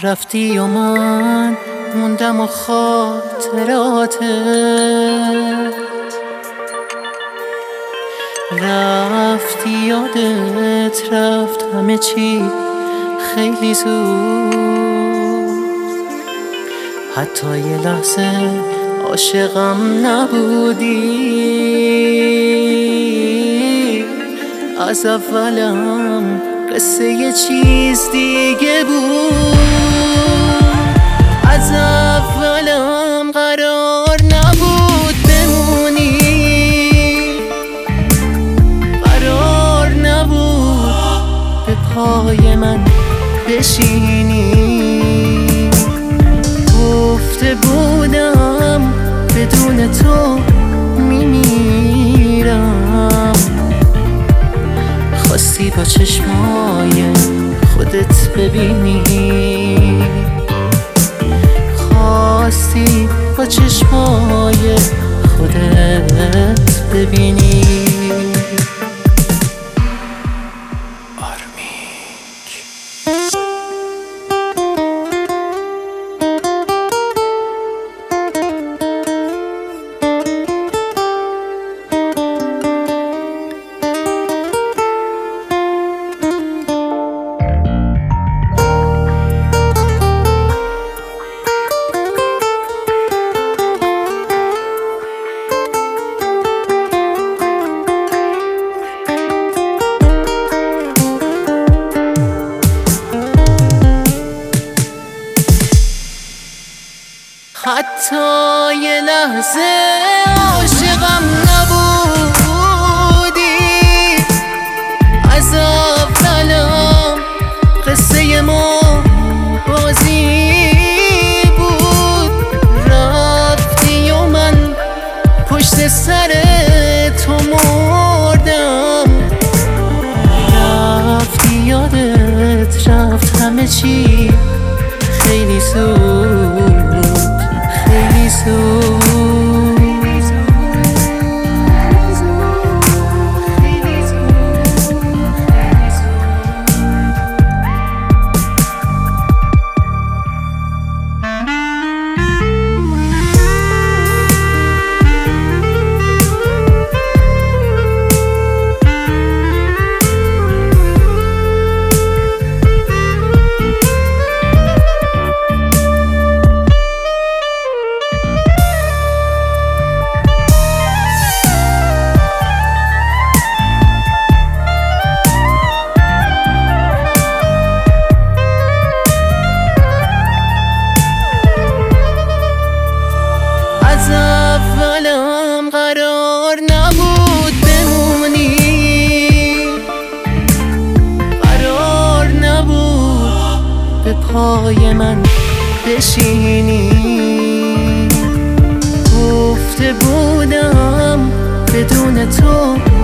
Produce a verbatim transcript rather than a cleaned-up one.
رفتی و من موندم و خاطراتت رفتی، یادت رفت همه چی خیلی زود. حتی یه لحظه عاشقم نبودی، از اولم قصه یه چیز دیگه بود. از اولم قرار نبود بمونی، قرار نبود به پای من بشینی. گفته بودم بدون تو میمیرم، خواستی با چشمای خودت ببینی، خواستی با چشمای خودت ببینی. حتی یه لحظه عاشقم نبودی، از اولم قصه ما بازی بود. رفتی و من پشت سر تو مردم، رفتی یادت رفت همه چی خیلی زود، خیلی زود. قرار نبود بمونی، قرار نبود به پای من بشینی. گفته بودم بدون تو